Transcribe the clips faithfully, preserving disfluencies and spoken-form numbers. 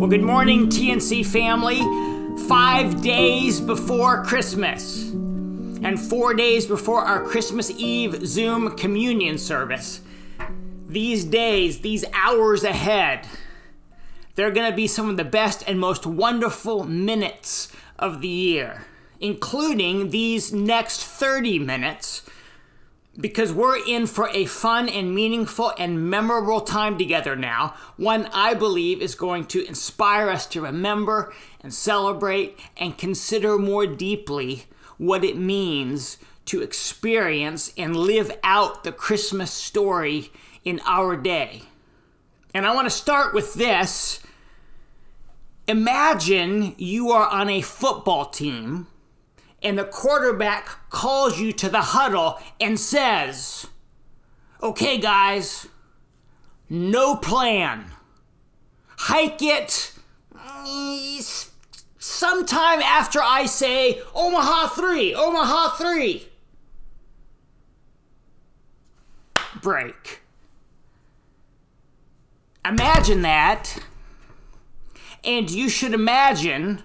Good morning, T N C family. Five days before Christmas and four days before our Christmas Eve Zoom communion service. These days, these hours ahead, they're going to be some of the best and most wonderful minutes of the year, including these next thirty minutes, because we're in for a fun and meaningful and memorable time together now, one I believe is going to inspire us to remember and celebrate and consider more deeply what it means to experience and live out the Christmas story in our day. And I want to start with this. Imagine you are on a football team and the quarterback calls you to the huddle and says, "Okay, guys, no plan. Hike it sometime after I say Omaha three, Omaha three. Break." Imagine that, and you should imagine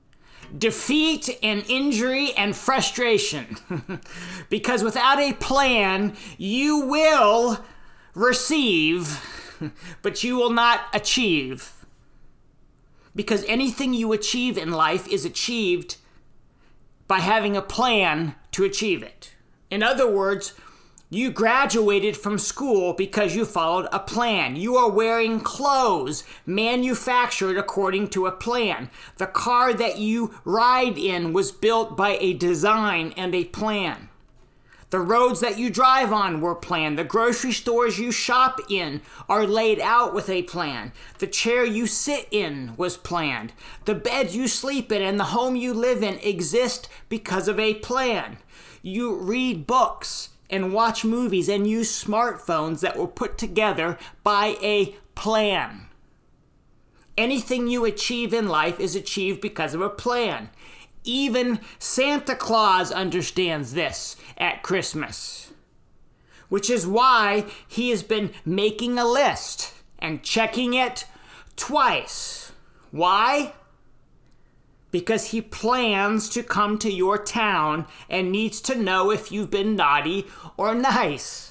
defeat and injury and frustration. Because without a plan, you will receive, but you will not achieve. Because anything you achieve in life is achieved by having a plan to achieve it. In other words, you graduated from school because you followed a plan. You are wearing clothes manufactured according to a plan. The car that you ride in was built by a design and a plan. The roads that you drive on were planned. The grocery stores you shop in are laid out with a plan. The chair you sit in was planned. The bed you sleep in and the home you live in exist because of a plan. You read books and watch movies and use smartphones that were put together by a plan. Anything you achieve in life is achieved because of a plan. Even Santa Claus understands this at Christmas, which is why he has been making a list and checking it twice. Why? Because he plans to come to your town and needs to know if you've been naughty or nice.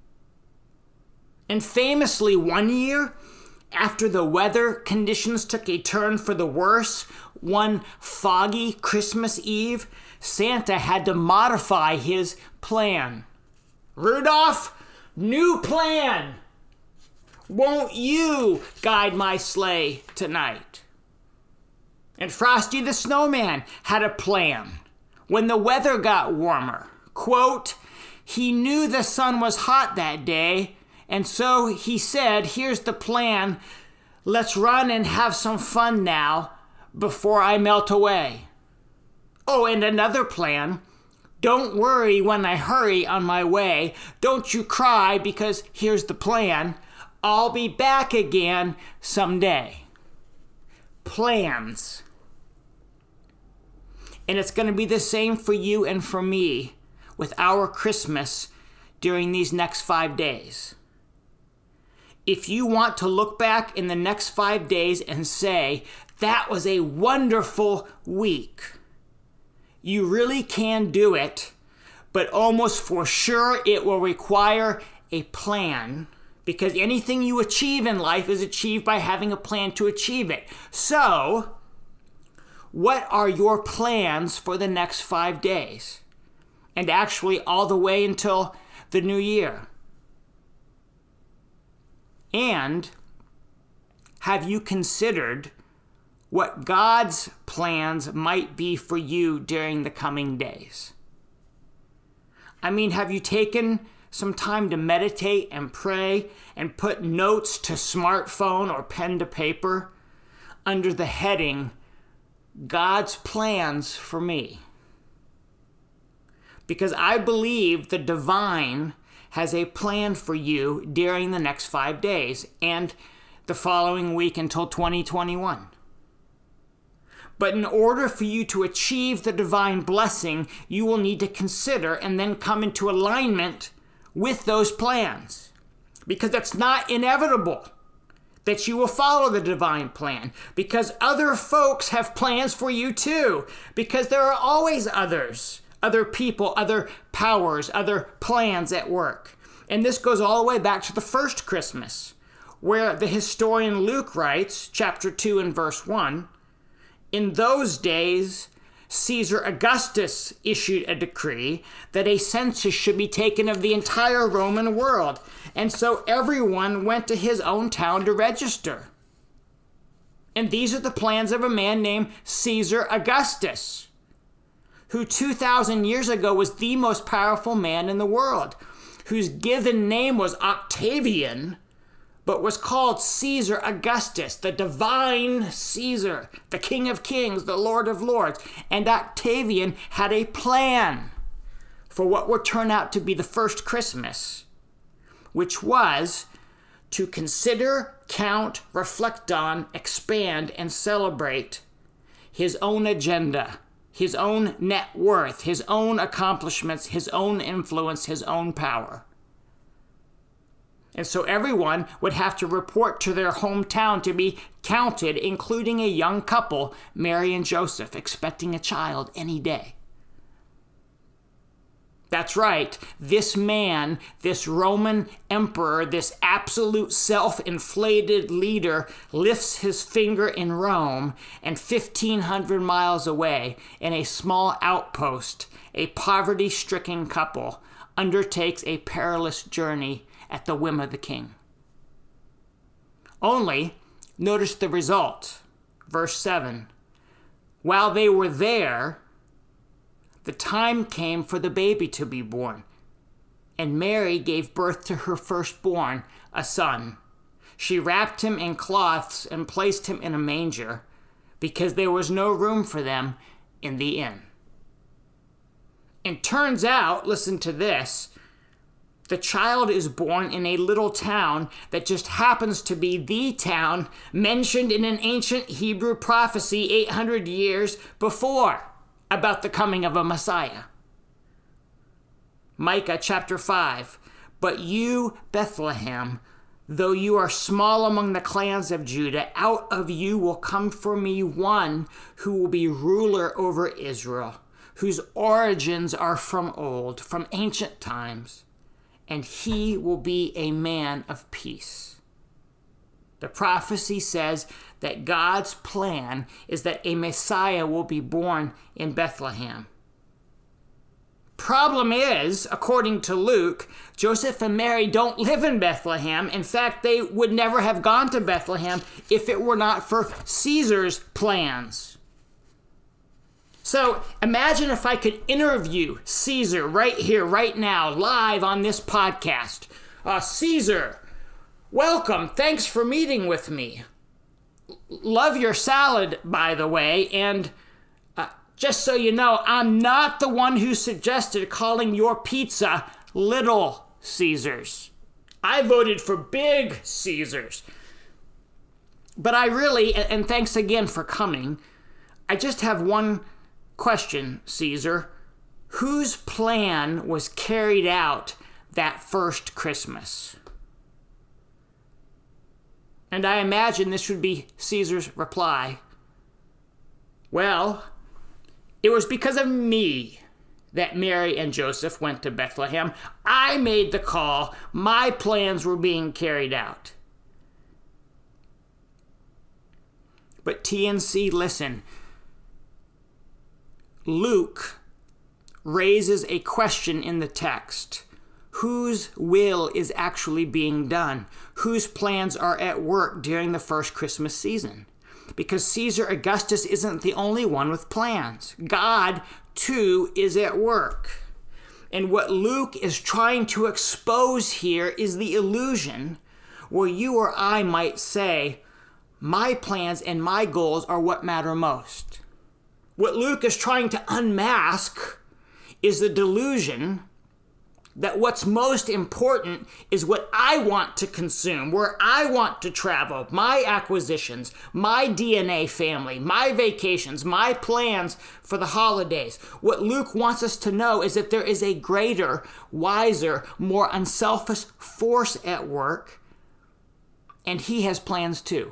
And famously, one year, after the weather conditions took a turn for the worse, one foggy Christmas Eve, Santa had to modify his plan. "Rudolph, new plan. Won't you guide my sleigh tonight?" And Frosty the Snowman had a plan. When the weather got warmer, quote, he knew the sun was hot that day, and so he said, "Here's the plan. Let's run and have some fun now before I melt away." Oh, and another plan. "Don't worry when I hurry on my way. Don't you cry because here's the plan. I'll be back again someday." Plans. And it's going to be the same for you and for me with our Christmas during these next five days. If you want to look back in the next five days and say, "That was a wonderful week," you really can do it, but almost for sure it will require a plan, because anything you achieve in life is achieved by having a plan to achieve it. So, what are your plans for the next five days? And actually all the way until the new year? And have you considered what God's plans might be for you during the coming days? I mean, have you taken some time to meditate and pray and put notes to smartphone or pen to paper under the heading, God's plans for me? Because I believe the divine has a plan for you during the next five days and the following week until twenty twenty-one. But in order for you to achieve the divine blessing, you will need to consider and then come into alignment with those plans. Because it's not inevitable that you will follow the divine plan, because other folks have plans for you too, because there are always others, other people, other powers, other plans at work. And this goes all the way back to the first Christmas, where the historian Luke writes, chapter two and verse one, "In those days, Caesar Augustus issued a decree that a census should be taken of the entire Roman world. And so everyone went to his own town to register. And these are the plans of a man named Caesar Augustus, who two thousand years ago was the most powerful man in the world, whose given name was Octavian, but was called Caesar Augustus, the divine Caesar, the King of Kings, the Lord of Lords. And Octavian had a plan for what would turn out to be the first Christmas, which was to consider, count, reflect on, expand, and celebrate his own agenda, his own net worth, his own accomplishments, his own influence, his own power. And so everyone would have to report to their hometown to be counted, including a young couple, Mary and Joseph, expecting a child any day. That's right, this man, this Roman emperor, this absolute self-inflated leader lifts his finger in Rome, and fifteen hundred miles away, in a small outpost, a poverty-stricken couple undertakes a perilous journey at the whim of the king. Only, notice the result. Verse seven. While they were there, the time came for the baby to be born, and Mary gave birth to her firstborn, a son. She wrapped him in cloths and placed him in a manger, because there was no room for them in the inn. And turns out, listen to this, the child is born in a little town that just happens to be the town mentioned in an ancient Hebrew prophecy eight hundred years before about the coming of a Messiah. Micah chapter five, "But you, Bethlehem, though you are small among the clans of Judah, out of you will come for me one who will be ruler over Israel, whose origins are from old, from ancient times. And he will be a man of peace." The prophecy says that God's plan is that a Messiah will be born in Bethlehem. Problem is, according to Luke, Joseph and Mary don't live in Bethlehem. In fact, they would never have gone to Bethlehem if it were not for Caesar's plans. So imagine if I could interview Caesar right here, right now, live on this podcast. Uh, Caesar, welcome. Thanks for meeting with me. Love your salad, by the way. And uh, just so you know, I'm not the one who suggested calling your pizza Little Caesars. I voted for Big Caesars. But I really, and thanks again for coming, I just have one question, Caesar. Whose plan was carried out that first Christmas? And I imagine this would be Caesar's reply. Well, it was because of me that Mary and Joseph went to Bethlehem. I made the call. My plans were being carried out. But T N C, listen. Luke raises a question in the text. Whose will is actually being done? Whose plans are at work during the first Christmas season? Because Caesar Augustus isn't the only one with plans. God, too, is at work. And what Luke is trying to expose here is the illusion where you or I might say, my plans and my goals are what matter most. What Luke is trying to unmask is the delusion that what's most important is what I want to consume, where I want to travel, my acquisitions, my D N A family, my vacations, my plans for the holidays. What Luke wants us to know is that there is a greater, wiser, more unselfish force at work, and he has plans too.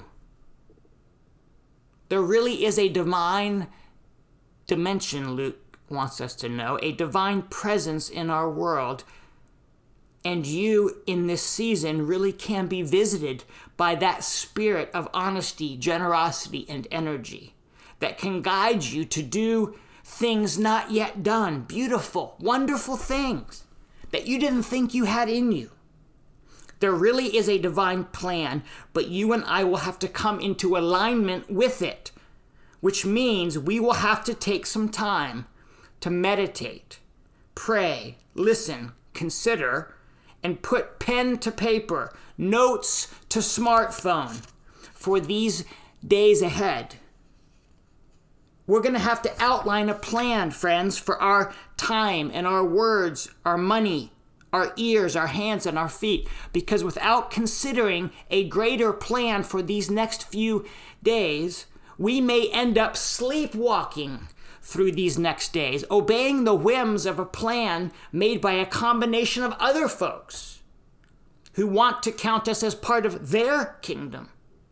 There really is a divine dimension, Luke wants us to know, a divine presence in our world. And you in this season really can be visited by that spirit of honesty, generosity, and energy that can guide you to do things not yet done, beautiful, wonderful things that you didn't think you had in you. There really is a divine plan, but you and I will have to come into alignment with it, which means we will have to take some time to meditate, pray, listen, consider, and put pen to paper, notes to smartphone for these days ahead. We're going to have to outline a plan, friends, for our time and our words, our money, our ears, our hands, and our feet, because without considering a greater plan for these next few days, we may end up sleepwalking through these next days, obeying the whims of a plan made by a combination of other folks who want to count us as part of their kingdom.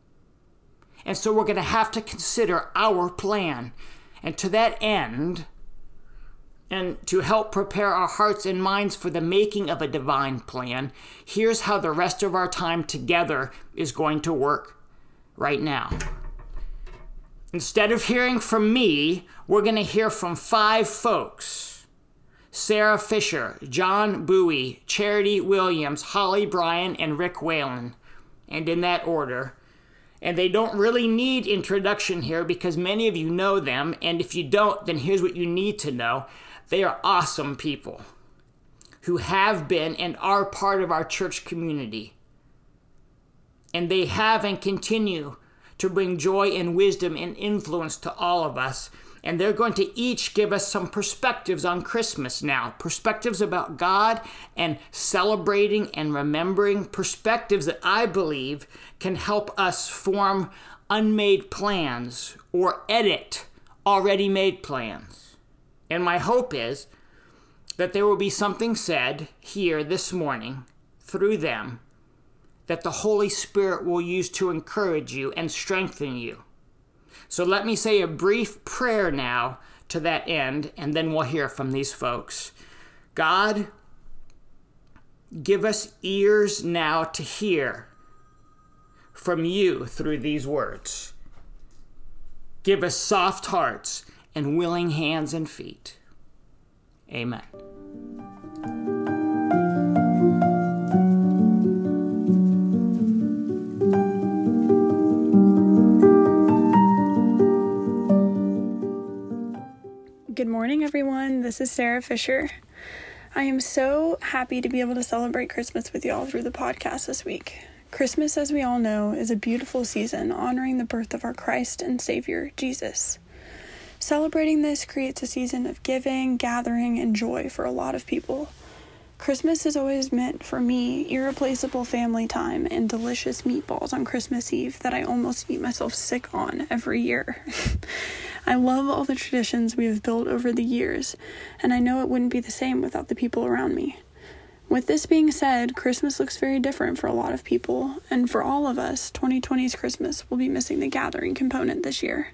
And so we're going to have to consider our plan. And to that end, and to help prepare our hearts and minds for the making of a divine plan, here's how the rest of our time together is going to work right now. Instead of hearing from me, we're going to hear from five folks: Sarah Fisher, John Bowie, Charity Williams, Holly Bryan, and Rick Whalen, and in that order. And they don't really need introduction here because many of you know them, and if you don't, then here's what you need to know. They are awesome people who have been and are part of our church community. And they have and continue to bring joy and wisdom and influence to all of us. And they're going to each give us some perspectives on Christmas now. Perspectives about God and celebrating and remembering. Perspectives that I believe can help us form unmade plans or edit already made plans. And my hope is that there will be something said here this morning through them that the Holy Spirit will use to encourage you and strengthen you. So let me say a brief prayer now to that end, and then we'll hear from these folks. God, give us ears now to hear from you through these words. Give us soft hearts and willing hands and feet. Amen. Good morning, everyone. This is Sarah Fisher. I am so happy to be able to celebrate Christmas with y'all through the podcast this week. Christmas, as we all know, is a beautiful season honoring the birth of our Christ and Savior, Jesus. Celebrating this creates a season of giving, gathering, and joy for a lot of people. Christmas has always meant, for me, irreplaceable family time and delicious meatballs on Christmas Eve that I almost eat myself sick on every year. I love all the traditions we have built over the years, and I know it wouldn't be the same without the people around me. With this being said, Christmas looks very different for a lot of people, and for all of us, twenty twenty's Christmas will be missing the gathering component this year.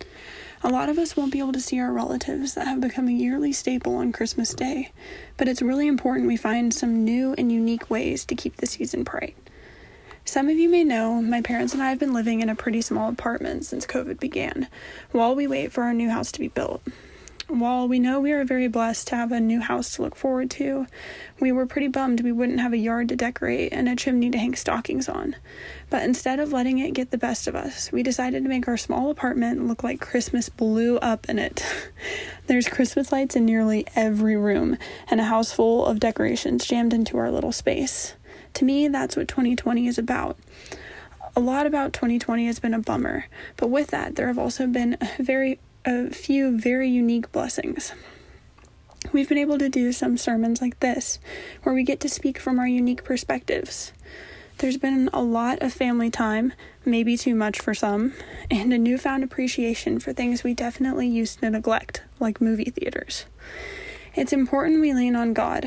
A lot of us won't be able to see our relatives that have become a yearly staple on Christmas Day, but it's really important we find some new and unique ways to keep the season bright. Some of you may know, my parents and I have been living in a pretty small apartment since COVID began, while we wait for our new house to be built. While we know we are very blessed to have a new house to look forward to, we were pretty bummed we wouldn't have a yard to decorate and a chimney to hang stockings on. But instead of letting it get the best of us, we decided to make our small apartment look like Christmas blew up in it. There's Christmas lights in nearly every room, and a house full of decorations jammed into our little space. To me, that's what twenty twenty is about. A lot about twenty twenty has been a bummer, but with that, there have also been a very a few very unique blessings. We've been able to do some sermons like this, where we get to speak from our unique perspectives. There's been a lot of family time, maybe too much for some, and a newfound appreciation for things we definitely used to neglect, like movie theaters. It's important we lean on God,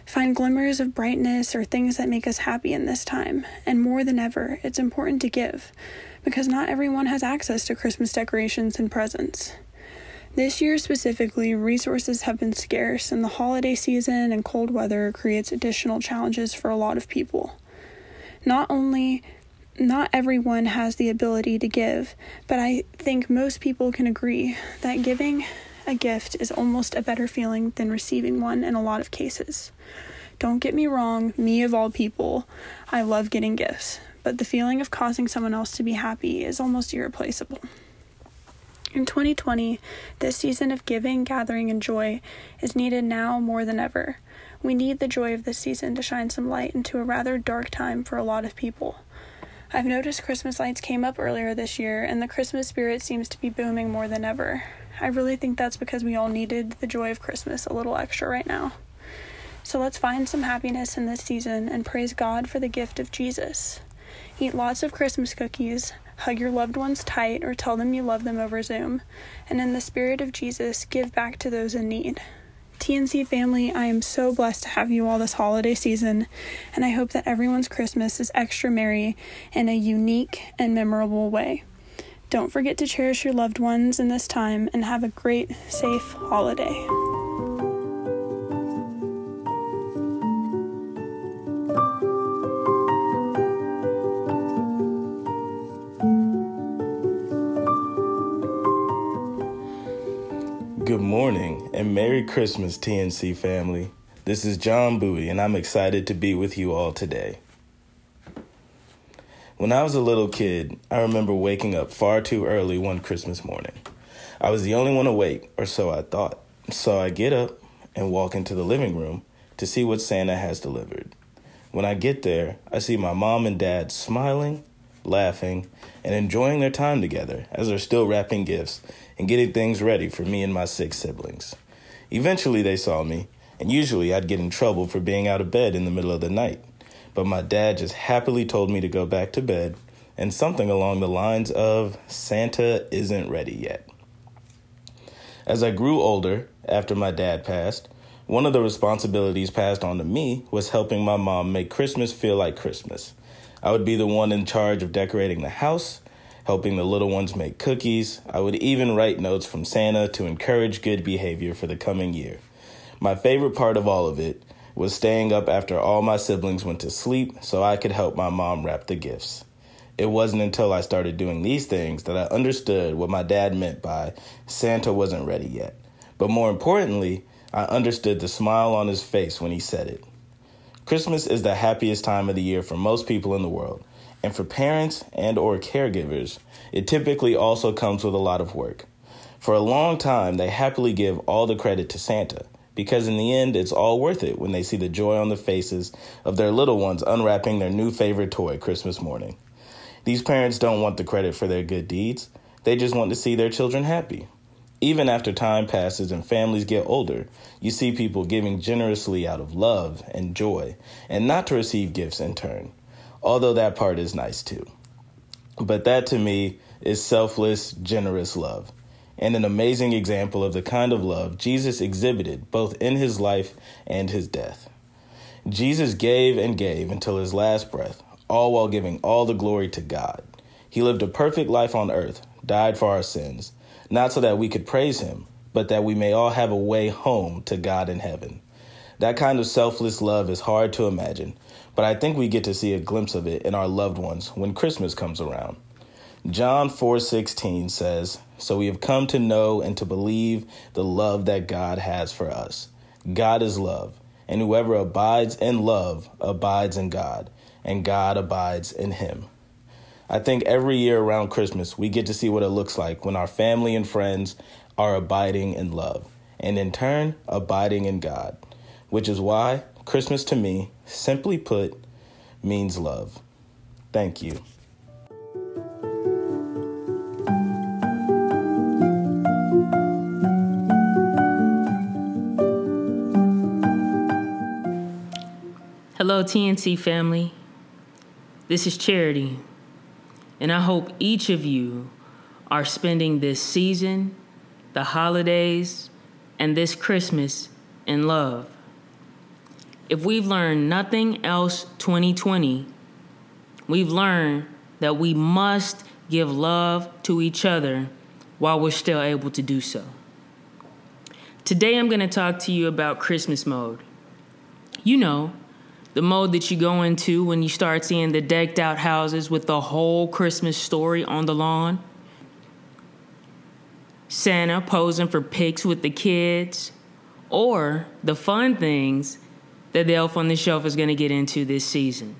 Find glimmers of brightness or things that make us happy in this time. And more than ever, it's important to give, because not everyone has access to Christmas decorations and presents. This year specifically, resources have been scarce, and the holiday season and cold weather creates additional challenges for a lot of people. Not only, not everyone has the ability to give, but I think most people can agree that giving a gift is almost a better feeling than receiving one in a lot of cases. Don't get me wrong, me of all people, I love getting gifts, but the feeling of causing someone else to be happy is almost irreplaceable. In twenty twenty, this season of giving, gathering, and joy is needed now more than ever. We need the joy of this season to shine some light into a rather dark time for a lot of people. I've noticed Christmas lights came up earlier this year, and the Christmas spirit seems to be booming more than ever. I really think that's because we all needed the joy of Christmas a little extra right now. So let's find some happiness in this season and praise God for the gift of Jesus. Eat lots of Christmas cookies, hug your loved ones tight, or tell them you love them over Zoom. And in the spirit of Jesus, give back to those in need. T N C family, I am so blessed to have you all this holiday season, and I hope that everyone's Christmas is extra merry in a unique and memorable way. Don't forget to cherish your loved ones in this time, and have a great, safe holiday. Good morning and Merry Christmas, T N C family. This is John Bowie, and I'm excited to be with you all today. When I was a little kid, I remember waking up far too early one Christmas morning. I was the only one awake, or so I thought. So I get up and walk into the living room to see what Santa has delivered. When I get there, I see my mom and dad smiling, laughing, and enjoying their time together as they're still wrapping gifts and getting things ready for me and my six siblings. Eventually they saw me, and usually I'd get in trouble for being out of bed in the middle of the night. But my dad just happily told me to go back to bed, and something along the lines of, Santa isn't ready yet. As I grew older, after my dad passed, one of the responsibilities passed on to me was helping my mom make Christmas feel like Christmas. I would be the one in charge of decorating the house, helping the little ones make cookies. I would even write notes from Santa to encourage good behavior for the coming year. My favorite part of all of it was staying up after all my siblings went to sleep so I could help my mom wrap the gifts. It wasn't until I started doing these things that I understood what my dad meant by Santa wasn't ready yet. But more importantly, I understood the smile on his face when he said it. Christmas is the happiest time of the year for most people in the world. And for parents and or caregivers, it typically also comes with a lot of work. For a long time, they happily give all the credit to Santa, because in the end, it's all worth it when they see the joy on the faces of their little ones unwrapping their new favorite toy Christmas morning. These parents don't want the credit for their good deeds. They just want to see their children happy. Even after time passes and families get older, you see people giving generously out of love and joy, and not to receive gifts in turn. Although that part is nice too. But that to me is selfless, generous love, and an amazing example of the kind of love Jesus exhibited both in his life and his death. Jesus gave and gave until his last breath, all while giving all the glory to God. He lived a perfect life on earth, died for our sins, not so that we could praise him, but that we may all have a way home to God in heaven. That kind of selfless love is hard to imagine, but I think we get to see a glimpse of it in our loved ones when Christmas comes around. John four sixteen says, "So we have come to know and to believe the love that God has for us. God is love, and whoever abides in love abides in God, and God abides in him." I think every year around Christmas, we get to see what it looks like when our family and friends are abiding in love, and in turn, abiding in God, which is why Christmas to me, simply put, means love. Thank you. Hello, T N C family. This is Charity, and I hope each of you are spending this season, the holidays, and this Christmas in love. if we've learned nothing else twenty twenty, we've learned that we must give love to each other while we're still able to do so. Today I'm going to talk to you about Christmas mode. You know, the mode that you go into when you start seeing the decked out houses with the whole Christmas story on the lawn. Santa posing for pics with the kids, or the fun things that the elf on the shelf is going to get into this season.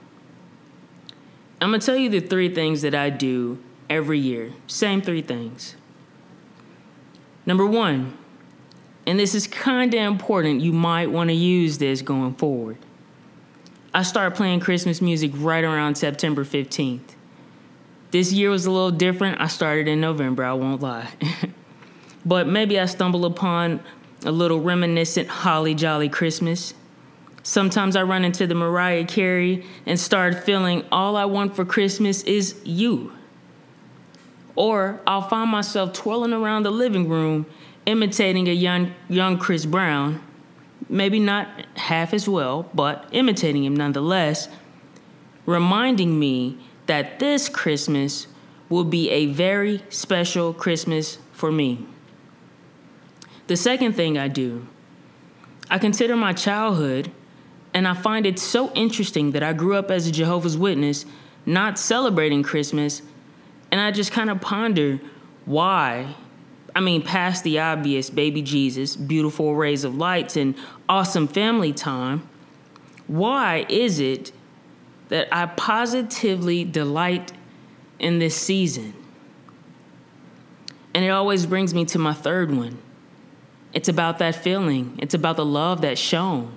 I'm going to tell you the three things that I do every year. Same three things. Number one, and this is kind of important, you might want to use this going forward. I start playing Christmas music right around September fifteenth. This year was a little different. I started in November, I won't lie. But maybe I stumble upon a little reminiscent Holly Jolly Christmas. Sometimes I run into the Mariah Carey and start feeling all I want for Christmas is you. Or I'll find myself twirling around the living room imitating a young young Chris Brown. Maybe not half as well, but imitating him nonetheless, reminding me that this Christmas will be a very special Christmas for me. The second thing I do, I consider my childhood, and I find it so interesting that I grew up as a Jehovah's Witness, not celebrating Christmas, and I just kind of ponder why. I mean, past the obvious baby Jesus, beautiful rays of lights, and awesome family time, why is it that I positively delight in this season? And it always brings me to my third one. It's about that feeling. It's about the love that's shown.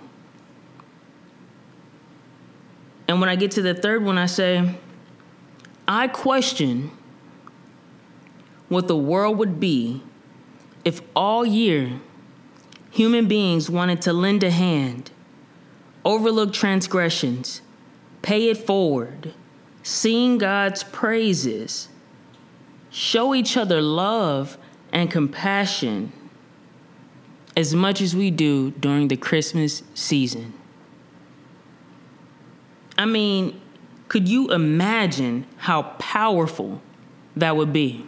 And when I get to the third one, I say, I question what the world would be if all year human beings wanted to lend a hand, overlook transgressions, pay it forward, sing God's praises, show each other love and compassion as much as we do during the Christmas season. I mean, could you imagine how powerful that would be?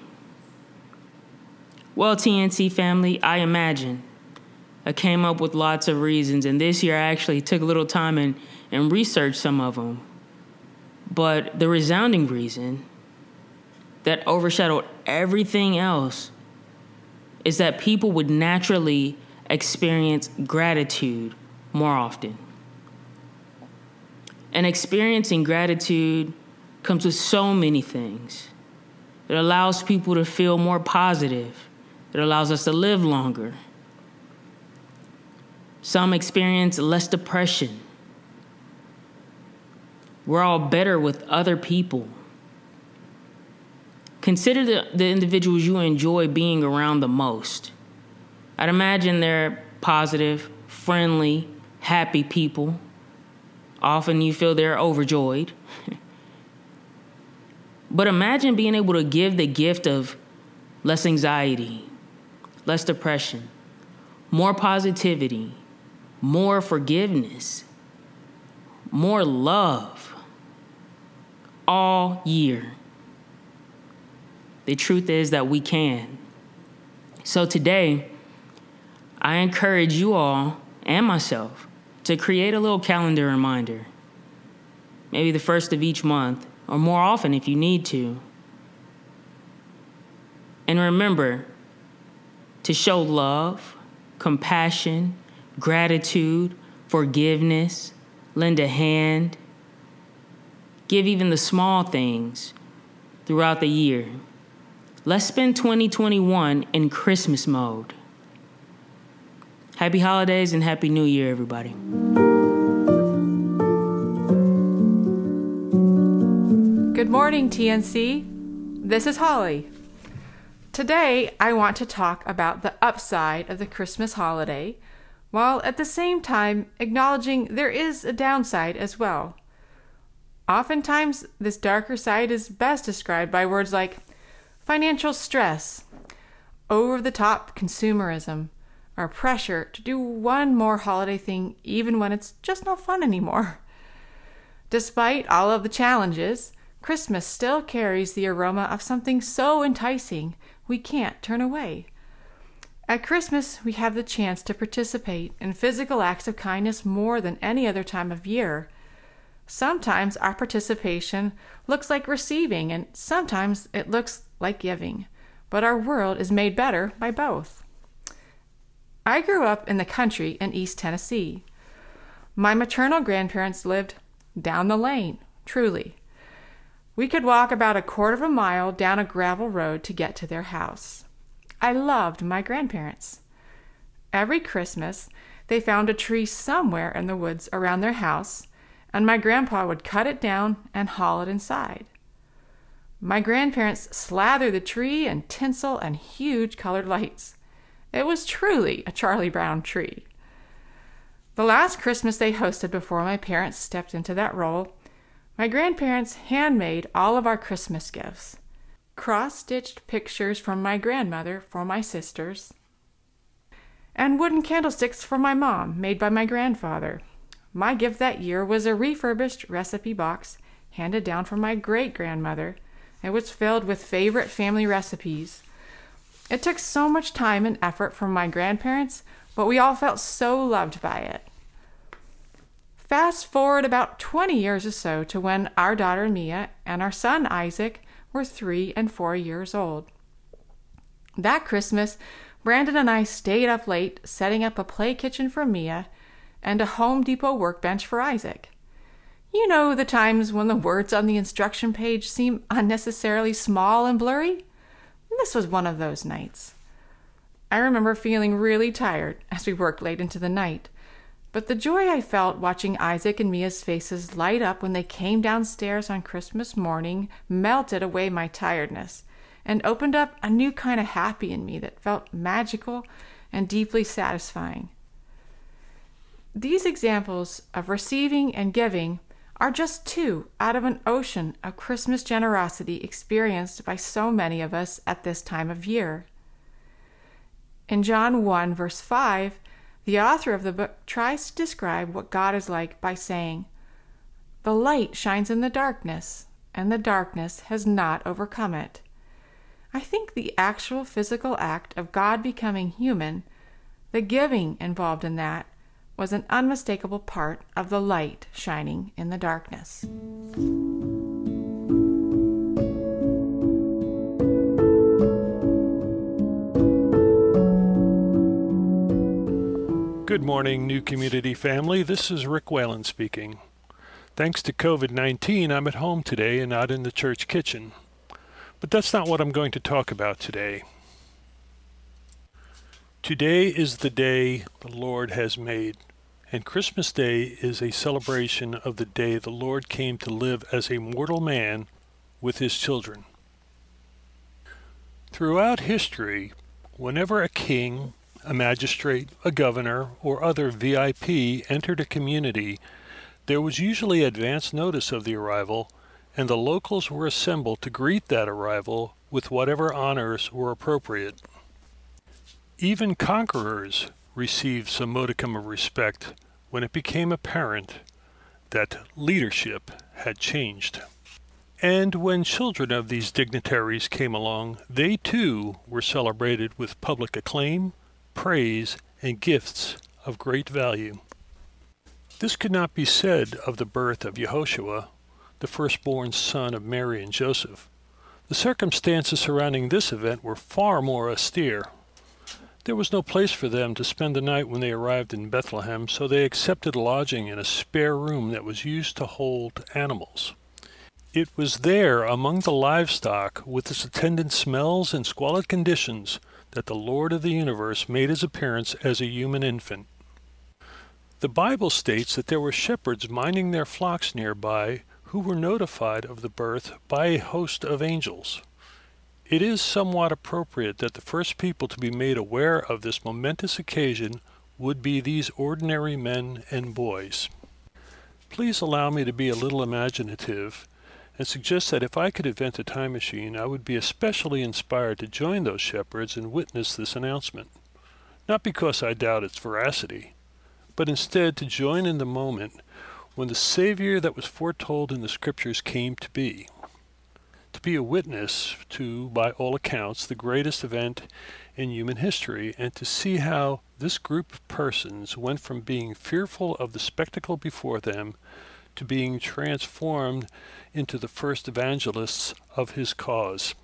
Well, T N C family, I imagine. I came up with lots of reasons, and this year I actually took a little time and, and researched some of them. But the resounding reason that overshadowed everything else is that people would naturally experience gratitude more often. And experiencing gratitude comes with so many things. It allows people to feel more positive. It allows us to live longer. Some experience less depression. We're all better with other people. Consider the, the individuals you enjoy being around the most. I'd imagine they're positive, friendly, happy people. Often you feel they're overjoyed. But imagine being able to give the gift of less anxiety, less depression, more positivity, more forgiveness, more love all year. The truth is that we can. So today, I encourage you all and myself to create a little calendar reminder, maybe the first of each month, or more often if you need to. And remember to show love, compassion, gratitude, forgiveness, lend a hand, give even the small things throughout the year. Let's spend twenty twenty-one in Christmas mode. Happy holidays and Happy New Year, everybody. Good morning, T N C. This is Holly. Today, I want to talk about the upside of the Christmas holiday, while at the same time acknowledging there is a downside as well. Oftentimes, this darker side is best described by words like financial stress, over-the-top consumerism, or pressure to do one more holiday thing even when it's just not fun anymore. Despite all of the challenges, Christmas still carries the aroma of something so enticing we can't turn away. At Christmas, we have the chance to participate in physical acts of kindness more than any other time of year. Sometimes our participation looks like receiving, and sometimes it looks like giving, but our world is made better by both. I grew up in the country in East Tennessee. My maternal grandparents lived down the lane, truly. We could walk about a quarter of a mile down a gravel road to get to their house. I loved my grandparents. Every Christmas, they found a tree somewhere in the woods around their house, and my grandpa would cut it down and haul it inside. My grandparents slathered the tree in tinsel and huge colored lights. It was truly a Charlie Brown tree. The last Christmas they hosted before my parents stepped into that role, my grandparents handmade all of our Christmas gifts. Cross-stitched pictures from my grandmother for my sisters, and wooden candlesticks for my mom made by my grandfather. My gift that year was a refurbished recipe box handed down from my great-grandmother. It was filled with favorite family recipes. It took so much time and effort from my grandparents, but we all felt so loved by it. Fast forward about twenty years or so to when our daughter Mia and our son Isaac were three and four years old. That Christmas, Brandon and I stayed up late setting up a play kitchen for Mia and a Home Depot workbench for Isaac. You know the times when the words on the instruction page seem unnecessarily small and blurry? This was one of those nights. I remember feeling really tired as we worked late into the night, but the joy I felt watching Isaac and Mia's faces light up when they came downstairs on Christmas morning melted away my tiredness and opened up a new kind of happy in me that felt magical and deeply satisfying. These examples of receiving and giving are just two out of an ocean of Christmas generosity experienced by so many of us at this time of year. In John one, verse five, the author of the book tries to describe what God is like by saying, "The light shines in the darkness, and the darkness has not overcome it." I think the actual physical act of God becoming human, the giving involved in that, was an unmistakable part of the light shining in the darkness. Good morning, New Community family. This is Rick Whalen speaking. Thanks to covid nineteen, I'm at home today and not in the church kitchen. But that's not what I'm going to talk about today. Today is the day the Lord has made, and Christmas Day is a celebration of the day the Lord came to live as a mortal man with his children. Throughout history, whenever a king, a magistrate, a governor, or other V I P entered a community, there was usually advance notice of the arrival, and the locals were assembled to greet that arrival with whatever honors were appropriate. Even conquerors received some modicum of respect when it became apparent that leadership had changed. And when children of these dignitaries came along, they too were celebrated with public acclaim, praise, and gifts of great value. This could not be said of the birth of Yehoshua, the firstborn son of Mary and Joseph. The circumstances surrounding this event were far more austere. There was no place for them to spend the night when they arrived in Bethlehem, so they accepted lodging in a spare room that was used to hold animals. It was there, among the livestock, with its attendant smells and squalid conditions, that the Lord of the universe made his appearance as a human infant. The Bible states that there were shepherds minding their flocks nearby who were notified of the birth by a host of angels. It is somewhat appropriate that the first people to be made aware of this momentous occasion would be these ordinary men and boys. Please allow me to be a little imaginative and suggest that if I could invent a time machine, I would be especially inspired to join those shepherds and witness this announcement. not because I doubt its veracity, but instead to join in the moment when the Savior that was foretold in the Scriptures came to be, to be a witness to, by all accounts, the greatest event in human history, and to see how this group of persons went from being fearful of the spectacle before them to being transformed into the first evangelists of his cause.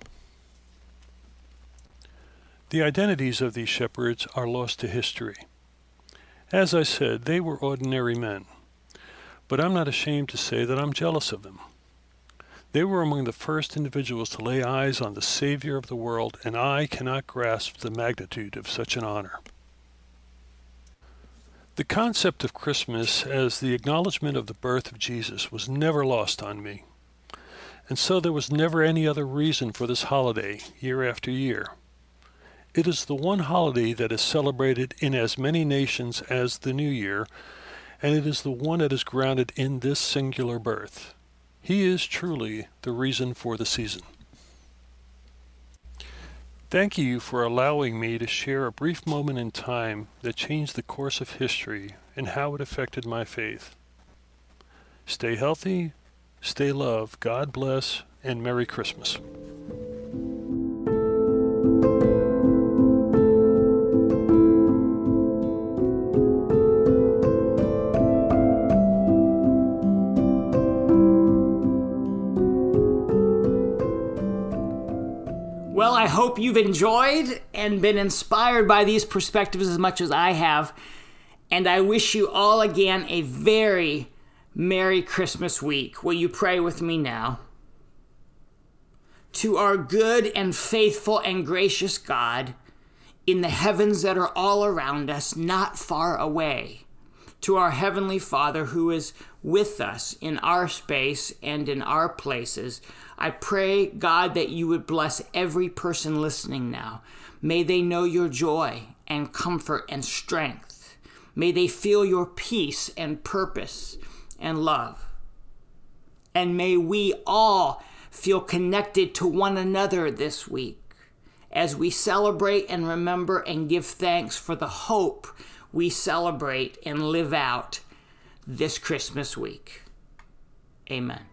The identities of these shepherds are lost to history. As I said, they were ordinary men, but I'm not ashamed to say that I'm jealous of them. They were among the first individuals to lay eyes on the Savior of the world, and I cannot grasp the magnitude of such an honor. The concept of Christmas as the acknowledgement of the birth of Jesus was never lost on me, and so there was never any other reason for this holiday year after year. It is the one holiday that is celebrated in as many nations as the New Year, and it is the one that is grounded in this singular birth. He is truly the reason for the season. Thank you for allowing me to share a brief moment in time that changed the course of history and how it affected my faith. Stay healthy, stay loved, God bless, and Merry Christmas. Well, I hope you've enjoyed and been inspired by these perspectives as much as I have. And I wish you all again a very Merry Christmas week. Will you pray with me now? To our good and faithful and gracious God, in the heavens that are all around us, not far away, to our Heavenly Father who is with us in our space and in our places, I pray, God, that you would bless every person listening now. May they know your joy and comfort and strength. May they feel your peace and purpose and love. And may we all feel connected to one another this week as we celebrate and remember and give thanks for the hope we celebrate and live out this Christmas week. Amen.